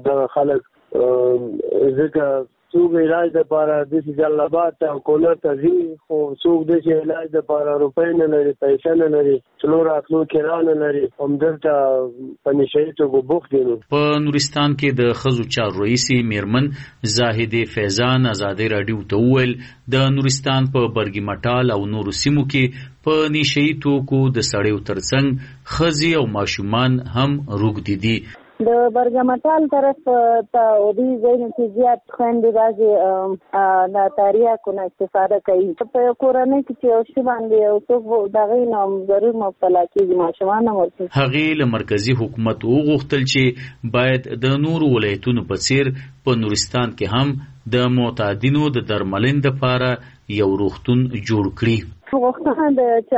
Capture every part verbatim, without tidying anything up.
دغه خلک ځکه څوک علاج دپاره داسې جلابات او کونړ ته ځي خو څوک داسې علاج دپاره روپۍ نه لري پیسې نه لري تلو راتلو کرایه نه لري همدلته په نشهیي توګه بوخت دي. په نورستان کې د ښځو چارو رئیسې میرمن زاهدې فیضان ازادۍ راډیو ته وویل د نورستان په برګي مټال او نورو سیمو کې په نشهیي توکو د سړیو ترڅنګ ښځې او ماشومان هم روږدي دي. د برګمټال طرف ته او دې ځایونو کې زیات خویندې بعضې د تریاکو نه استفاده کوي. په کورنۍ کې چې یو شی باندې یو څوک د هغې نه ضرور مبتلا کېږي ماشومان هم ورته. هغې له مرکزي حکومت وغوښتل چې باید د نورو ولایتونو په څېر په نورستان کې هم د معتادینو د درملنې دپاره یو روغتون جوړ کړي. غوښتنه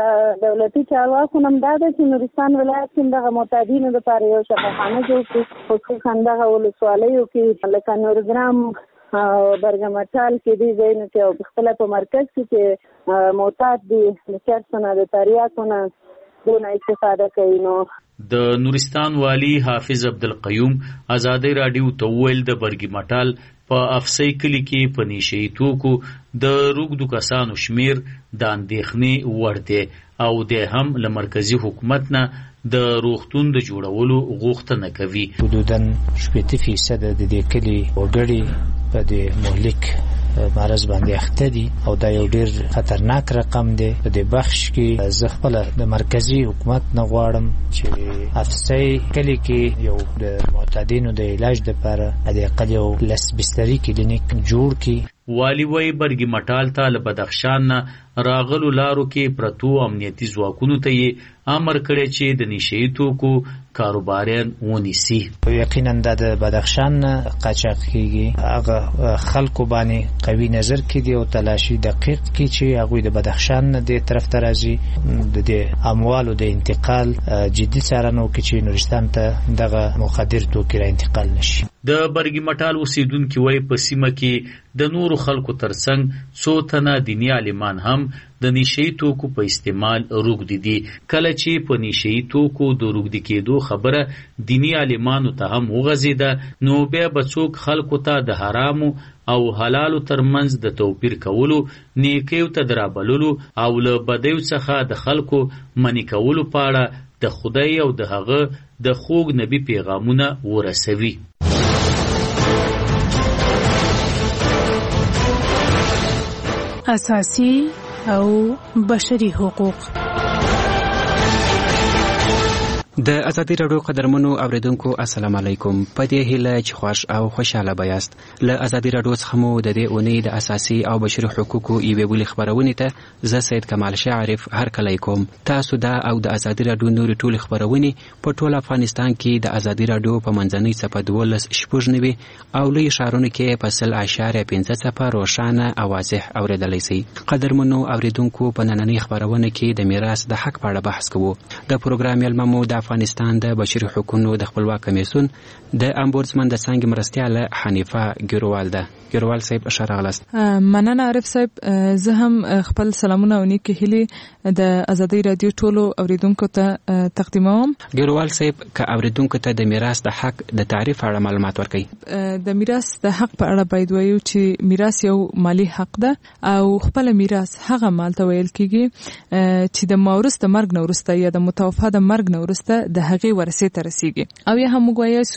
د دولتي چارواکو نه دا ده چې نورستان ولایت کې دغه معتادینو لپاره یو شفاخانه جوړ کړي، خصوصا دغه ولسوالیو کې لکه نورګرام او برګمټال کې دې ځایونو کې او خپله په مرکز کې چې معتاد دي د چرس نه د تریاکو نه دونه استفاده کوي. نو د نورستان والی حافظ عبدالقیوم ازادۍ راډیو ته وویل د برګي مټال په افسۍ کلي کې په نشهیي توکو د روږدو کسانو شمیر د اندېښنې وړ دی او دی هم له مرکزي حکومت نه د روغتون د جوړولو غوښتنه کوي. حدوداً شپېته فیصده د دې کلي وګړي په دې مهلک مرض باندې اخته دي او دا یو ډیر خطرناک رقم دی. په دې بخش کې زه خپله د مرکزي حکومت نه غواړم چې افسۍ کلي کې یو د معتادینو د علاج دپاره حداقل یو لس بستري کلینیک جوړ کړي. والی وی برګي مټال ته له بدخشان نه راغلو لارو کې پرتو امنیتي ځواکونو ته یې امر کړی چې د نشهیي توکو کاروباریان ونیسي. یقینا دا د بدخشان نه قاچاق کېږي، هغه خلکو باندې قوي نظر کېږي او تلاشي دقیق کړي چې هغوی د بدخشان نه دې طرف ته راځي، د دې اموالو د انتقال جدي څارنه وکړي چې نورستان ته دغه مخدر توکي را انتقال نشي. د برګي مټال اوسیدونکي وایي په سیمه کې د نورو خلکو ترڅنګ څو تنه دیني عالمان هم د نشهیي توکو په استعمال روږدي دي. کله چې په نشهیي توکو د روږدي کېدو خبره دیني عالمانو ته هم وغځېده نو بیا به څوک خلکو ته د حرامو او حلالو ترمنځ د توپیر کولو، نیکیو ته د رابللو او له بدیو څخه د خلکو منع کولو په اړه د خدای او د هغه د خوږ نبي پیغامونه ورسوي. اساسي او بشري حقوق. د ازادي راډیو قدرمنو اوریدونکو السلام علیکم. په دې هیله چې خوښ او خوشاله بیاست. له ازادي راډیو څخه مو د دې اونۍ د اساسي او بشري حقوقو یوې بلې خپرونې ته زه سید کمال شاعرف هرکلی کوم. تاسو دا او د ازادي راډیو نورې ټولې خپرونې په ټول افغانستان کې د ازادي راډیو په منځنۍ څپه دولس شپږ نوي او لوی ښارونو کې په سل اعشاریه پنځه څپه روښانه او واضح اورېدلی شئ. قدرمنو اوریدونکو په نننۍ خپرونه کې د میراث د حق په اړه بحث کوو. د پروګرام یلمه مو د افغانستان د بشري حقوقو د خپلواک کمیسیون د امبودسمن د څانګې مرستیاله حنیفه ګیروال ده. ګیروال صاحب ښه راغلاست. مننه عارف صاحب. زه هم خپل سلامونه او نیکې هیلې د ازادۍ راډیو ټولو اوریدونکو ته تقدیموم. ګیروال صاحب که اوریدونکو ته د میراث د حق د تعریف اړه معلومات ورکړئ. د میراث د حق په اړه باید وایو چې میراث یو مالی حق ده او خپل میراث هغه مال ته ویل کیږي چې د مورث د مرګ نه وروسته یا د متوفا د مرګ نه وروسته د هغې ورثې ته رسیږي. او یا هم موږ وایو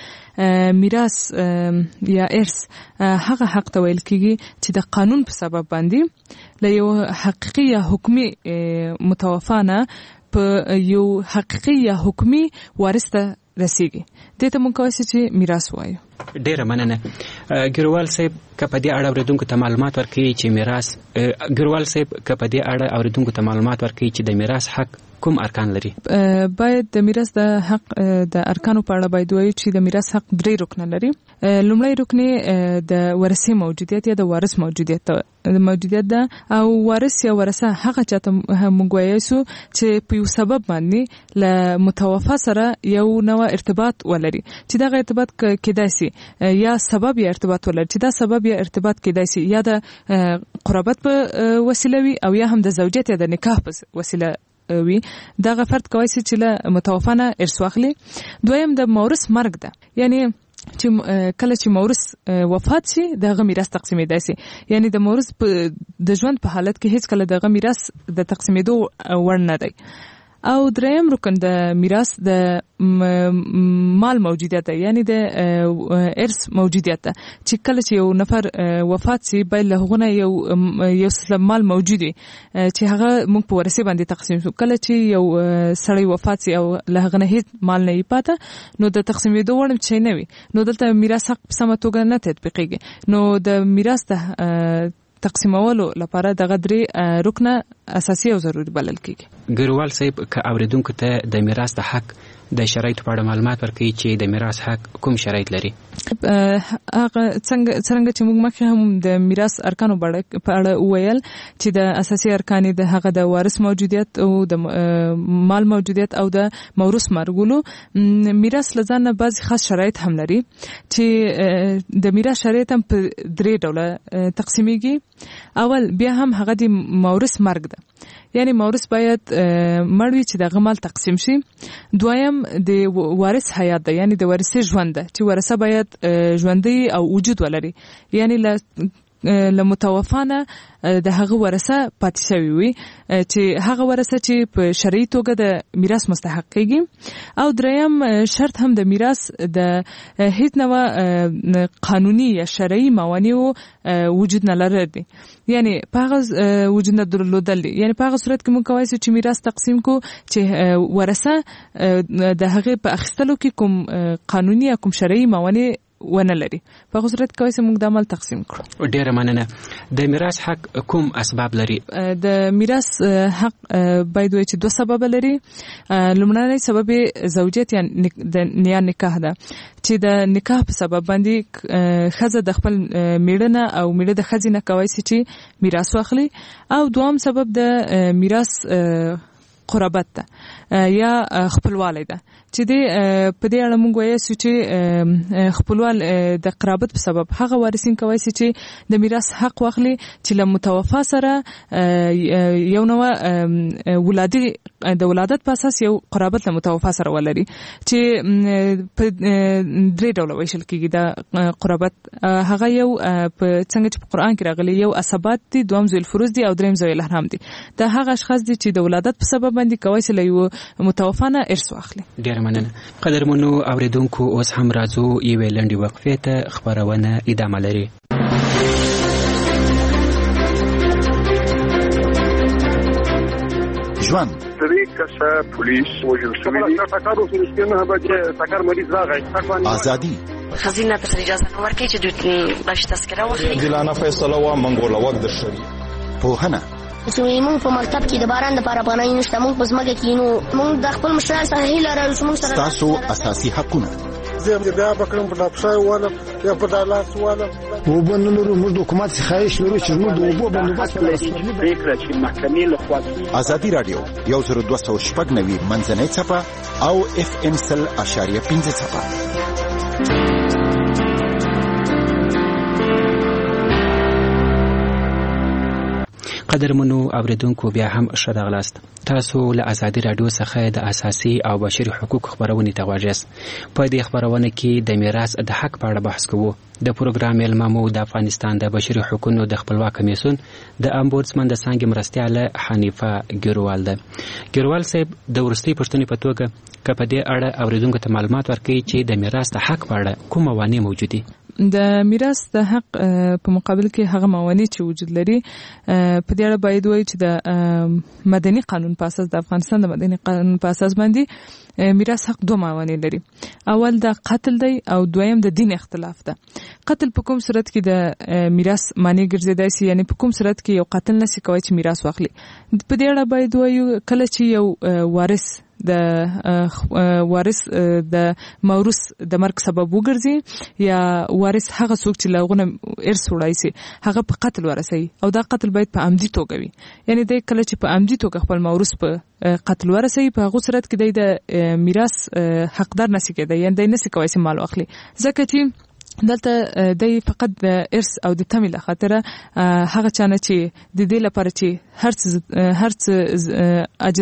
چې میراث یا ارث هغه حق ته ویل کیږي چې د قانون په سبب باندې له یو حقیقي یا حکمي متوفا نه په یو حقیقي یا حکمي وارث ته رسیږي. دې ته موږ کولی شو چې میراث وایو. ډیره مننه. ګیروال صاحب که په دې اړه اوریدونکو ته معلومات ورکړي چې میراث ګیروال صاحب که په دې اړه اوریدونکو ته معلومات ورکړي چې د میراث حق کوم ارکان لري؟ باید د میراث د حق د ارکانو په اړه باید وایو چې د میراث حق درې رکنه لري. لومړی رکن د ورثې موجودیت یا د وارث موجودیت موجودیت ده او وارث یا ورثه هغه چاته موږ وایو چې په یو سبب باندې له متوفا سره یو نوع ارتباط ولري چې دغه ارتباط کېدای شي یا سبب یا ارتباط ولري چې دا سبب یا ارتباط کېدای شي یا د قرابت په وسیله وي او یا هم د زوجیت یا د نکاح په وسیله وي. دغه فرد کولی شي چې له متوفا نه ارث واخلي. دویم د مورث مرګ ده، یعنی چې کله چې مورث وفات شي دغه میراث تقسیمېدای شي، یعنی د مورث د ژوند په حالت کې هیڅ کله دغه میراث د تقسیمېدو وړ نه دی. او دریم رکن د میراث د مال موجودیت ده، یعنی د ارث موجودیت ده، چې کله چې یو نفر وفات شي باید له هغه یو یو څه مال موجود وي چې هغه موږ په ورثه باندې تقسیم شو. کله چې یو سړی وفات شي او له هغه نه هیڅ مال نه پاته نو د تقسیمېدو وړ شي نه وي، نو دلته میراث حق په سمه توګه نه تطبیقېږي. نو د میراث د تقسیمولو لپاره دغه درې رکنه اساسي او ضروري بلل کېږي. ګروال صاحب که اوریدونکو ته د میراث د حق د شرایطو په اړه معلومات ورکړي چې د میراث حق کوم شرایط لري؟ هغه څنګه څنګه چې موږ مخکې هم د میراث ارکانو په اړه وویل چې د اساسي ارکان د هغه د وارث موجودیت او د مال موجودیت او د موروث مرګولو، میراث لزان نه بعض خاص شرایط هم لري چې د میراث شرایط هم په درې ډوله تقسیمېږي. اول بیا هم هغه د موروث مرګ ده، یعنی موروث باید مړ وي چې دغه مال تقسیم شي. دویم د وارث حیات ده، یعنی د وارث ژوند ده چې ورثه باید ژوندۍ او وجود ولري، یعنی له له متوفانه د هغه ورثه پاتې شوی وي چې هغه ورثه چې په شرعي توګه د میراث مستحق کېږي. او دریم شرط هم د میراث د هیڅ نوع قانوني یا شرعي موانعو وجود نه لرل دي، یعنی په هغه وجود نه درلودل دي، یعنی په هغه صورت کې موږ کولی شو چې میراث تقسیم کو چې ورثه د هغه په اخیستلو کې کوم قانوني یا کوم شرعي موانع ونه لري، په هغه صورت کې موږ د عمل تقسیم کړو. ډیره مننه. د میراث حق کوم اسباب لري؟ د میراث حق باید وي چې دوه سبب لري. لومړنی سبب زوجیت یا نیا نکاح ده، چې د نکاح په سبب باندې ښځه د خپل میړه نه او میړه د ښځې نه کولی شي چې میراث واخلي. او دوام سبب د میراث قرابت ده یا خپلوالی ده، چې د په دې اړه موږ وایو چې خپلوال د قرابت په سبب هغه وارثین کولی شي چې د میراث حق واخلي چې له متوفا سره یو نوع ولادي د ولادت په اساس یو قرابت له متوفا سره ولري، چې په درې ډوله ویشل کېږي د قرابت. هغه یو په څنګه چې په قرآن کې راغلي، یو عصبات دي، دویم ذوی الفروض دي او دریم ذوی الاحرام دي. دا هغه اشخاص دي چې د ولادت په سبب باندې کولی شي له یو متوفا نه ارث واخلي. ډېره مننه. قدرمنو اوریدونکو، اوس هم راځو یوې لنډې وقفې ته. خپرونه ادامه لري. ژوند درې کسه پولیس وژل شوي دي. ټکر وشو چې نه بچي ټکر مریض راغی. ازادي خزینه ته اجازه نه ورکړي چې دوی باش تذکره واخلي. دلانه فیصله وا منګوله وخت د شری پوهنه زموږ په مکتب کې د باران لپاره پناه نشته، موږ په ځمکه کې نو موږ د خپل مشرانو سره هیله لرو چې موږ سره تاسو اساسي حقونه زه بیا پکړم په ډاپشای واله یا په دالاس واله وبنلو موږ د حکومت خواهش لرو چې موږ د وبو بندوبست ولرو. فکر چې محکمې له خوا ازادي رادیو یو زر دوه سوه شپږ نوي منځنۍ څپه او اف ام سل اشاریه پنځه څپه. قدرمنو اوریدونکو، بیا هم ښه راغلاست. تاسو له ازادي رادیو څخه د اساسي او بشري حقوق خبرونې ته غوږ یاست. په دې خبرونه کې د میراث د حق په اړه بحث کوو. د پروګرام میلمه مو د افغانستان د بشري حقوقو د خپلواک کمیسیون د امبودسمن د څانګې مرستیاله حنیفه ګیروال ده. ګیروال صاحب، د وروستۍ پوښتنې په توګه که په دې اړه اوریدونکو ته معلومات ورکړي چې د میراث د حق په اړه کوم موانع موجود دي؟ د میراث د حق په مقابل کې هغه موانع چې وجود لري، په دې اړه باید وایي چې د مدني قانون په اساس، د افغانستان د مدني قانون په اساس باندې میراث حق دوه موانع لري. اول د قتل دی او دویم د دین اختلاف ده. قتل په کوم صورت کې د میراث معنی ګرځیدای شي، یعنی په کوم صورت کې یو قاتل نشي کوي چې میراث واخلي. په دې اړه باید وایو کله چې یو وارث د وارث د موروث د مرګ سبب وګرځي یا وارث هغه څوک چې لغونه ارث وړای شي هغه په قتل ورسي، او دا قتل باید په عمدي توګه وي، یعنی د کله چې په عمدي توګه خپل موروث په قتل ورسي، په هغه صورت کې د میراث حقدار نشي کېدای، یعنی د نشي کوي چې مال واخلي، ځکه چې دلته د فقط د ارث او د تمې له خاطره هغه چانه چې د دې لپاره چې هر څه هر څه اجلتره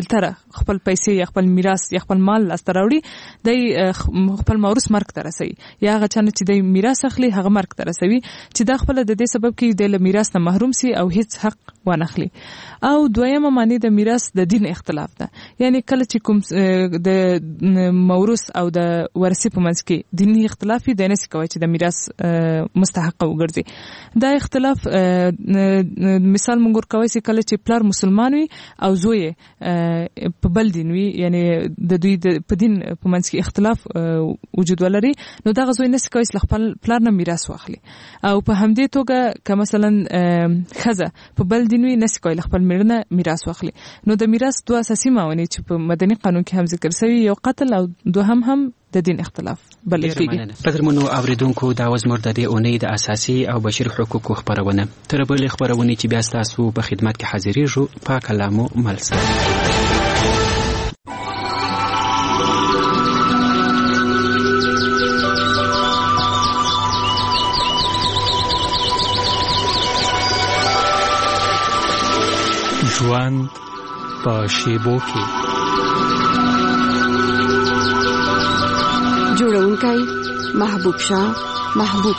خپل پیسې یا خپل میراث یا خپل مال لاسته راوړي د خپل موروث مرګ ته رسوي یا هغه چانه چې د میراث اخلي هغه مرګ ته رسوي چې دا خپل د دې سبب کې د میراث نه محروم سي او هیڅ حق وانخلي. او دویمه معنی د میراث د دین اختلاف ده، یعنی کله چې کوم د موروث او د ورثه په منځ کې دینی اختلاف دی نه سي کوي چې د میراث مستحق وګرځي. دا اختلاف مثال مونږ ورکوي چې کله چې پلار مسلمان وي او زوی په بل دین وي، یعنی د دوی په دین په منځ کې اختلاف وجود ولري، نو دا غوی نه سي کوي چې خپل پلار نه میراث واخلي. او په همدې توګه که مثلا خزه په بل دین وي نه سي کوي خپل میرنه میراث واخلي. نو د میراث دوه اساسي موانع چې په مدني قانون کې هم ذکر شوی، یو قتل او دوهم هم د دین اختلاف بلل کېږي. قدرمنو اوریدونکو دا وزمر د دې اونۍ د اساسي او بشري حقوقو خبرونه تر بل خبرونه چې بیا تاسو په خدمت کې حاضرېږو په کلامو ملسه. ژوند په شیبو کې جوړونکی محبوب شاه محبوب.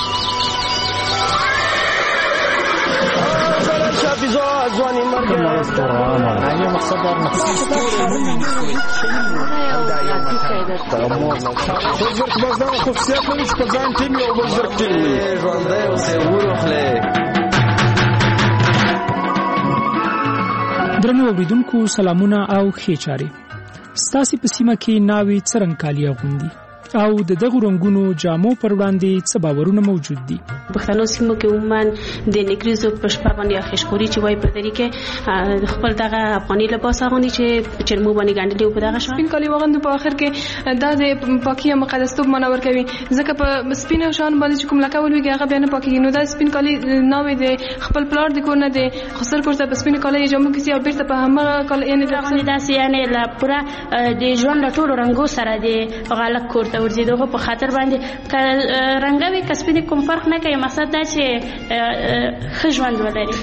درنو اوریدونکو سلامونه او ښې چارې. ستاسې په سیمه کې ناوې څرنګه کالي اغوندي او د دغو رنګونو جامو پر وړاندې څه باورونه موجود دي؟ پښتنو سیمو کې عموما د نکریزو په شپه باندې یا خشخوري چې وایي په طریقې خپل دغه افغاني لباس اغوندي چې چرمو باندې ګنډلي په دغه شان سپین کالي واغوندي. په آخر کې دا د پاکي او مقدستوب معنا ورکوي، ځکه په سپین شان باندې چې کوم لکه ولويږي هغه بیا نه پاکيږي. نو دا سپین کالي ناوې د خپل پلار د کور نه د خسر کور ته په سپین کالي جامو کې او بیرته په همغه کالي یعنی داسې یعنی لا پورا د ژوند له ټولو رنګو سره د غالک کور ته ورځي. دغه په خاطر باندې رنګوي کسبې کوم فرق نه کوي، مقصد دا چې ښه ژوند ولري.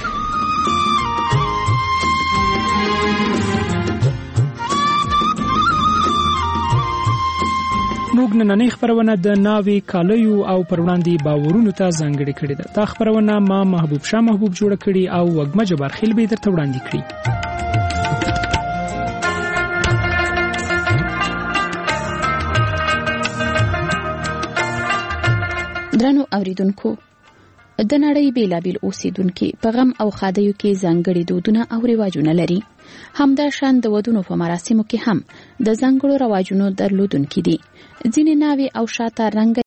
موږ نننۍ خبرونه د ناوې کالیو او پر وړاندې باورونو ته ځانګړې کړې ده. دا خبرونه ما محبوب شاه محبوب جوړه کړې او وږمه جبارخیل به درته وړاندې کړي. درنو اوریدونکو، د نړۍ بیلابیل اوسیدونکي په غم او ښادیو کې ځانګړي دودونه او رواجونه لري. همدا شان د ودونو په مراسمو کې هم د ځانګړو رواجونو درلودونکي دي. ځینې ناوې او شاته رنګ